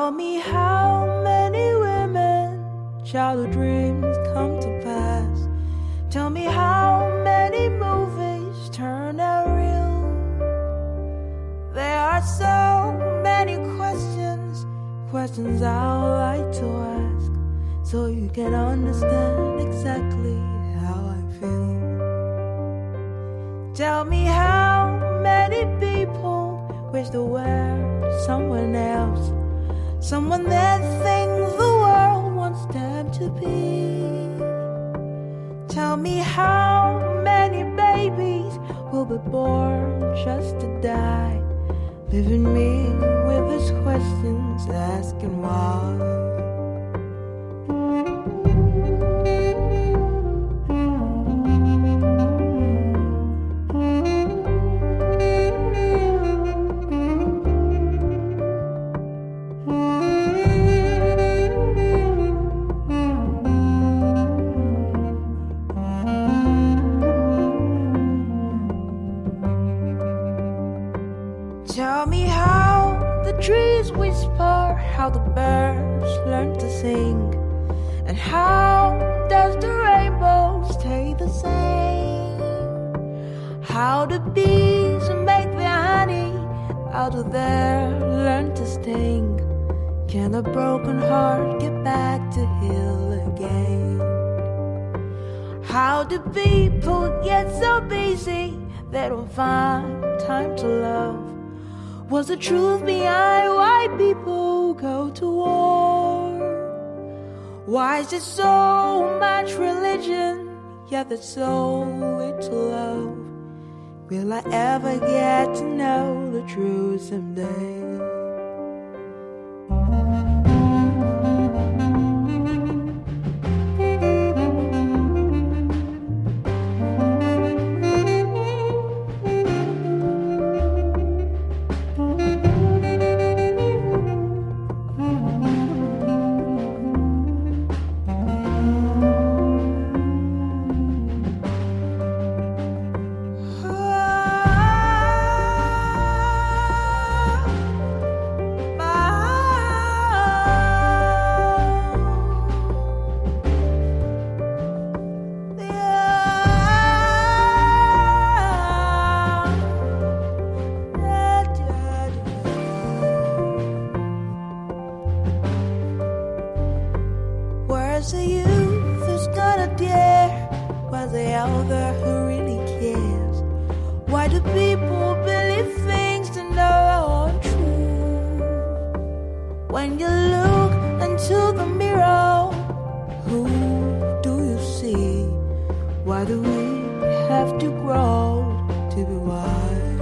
Tell me how many women childhood dreams come to pass. Tell me how many movies turn out real. There are so many questions I'd like to ask, so you can understand exactly how I feel. Tell me how many people wish they were someone else, someone they think the world wants them to be. Tell me how many babies will be born just to die, leaving me with these questions, asking why. Tell me how the trees whisper, how the birds learn to sing, and how does the rainbow stay the same? How the bees make their honey, how do they learn to sting? Can a broken heart get back to heal again? How do people get so busy they don't find time to love? What's the truth behind why people go to war? Why is there so much religion, yet there's so little love? Will I ever get to know the truth someday? Where's the youth who's gonna dare? Where's the elder who really cares? Why do people believe things that aren't true? When you look into the mirror, who do you see? Why do we have to grow to be wise?